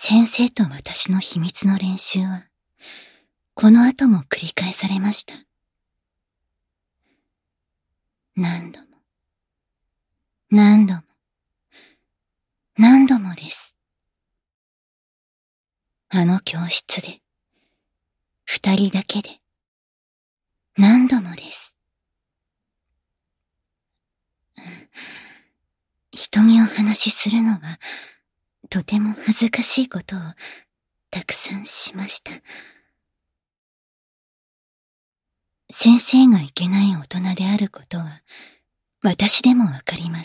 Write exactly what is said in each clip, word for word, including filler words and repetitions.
先生と私の秘密の練習は、この後も繰り返されました。何度も、何度も、何度もです。あの教室で、二人だけで、何度もです。人にお話しするのは、とても恥ずかしいことをたくさんしました。先生がいけない大人であることは、私でもわかります。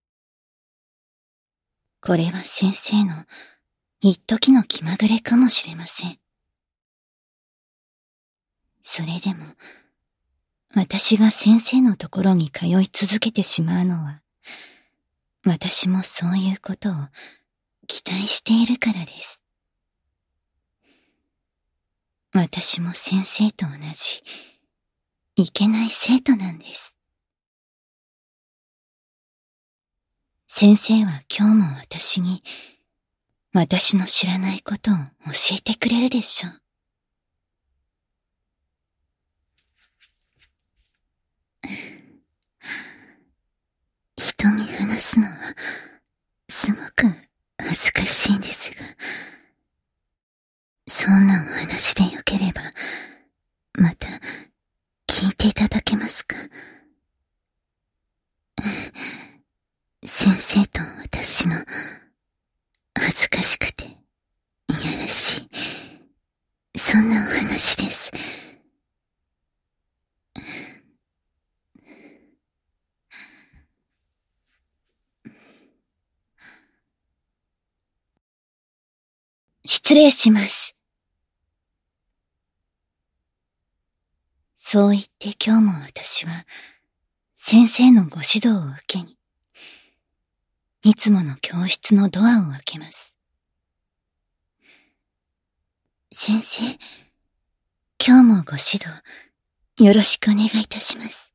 これは先生の一時の気まぐれかもしれません。それでも、私が先生のところに通い続けてしまうのは、私もそういうことを期待しているからです。私も先生と同じ、いけない生徒なんです。先生は今日も私に、私の知らないことを教えてくれるでしょう。人に話すのは、すごく恥ずかしいんですが、そんなお話でよければ、また聞いていただけますか？先生と私の恥ずかしくていやらしい、そんなお話です。失礼します。そう言って今日も私は先生のご指導を受けに、いつもの教室のドアを開けます。先生、今日もご指導よろしくお願いいたします。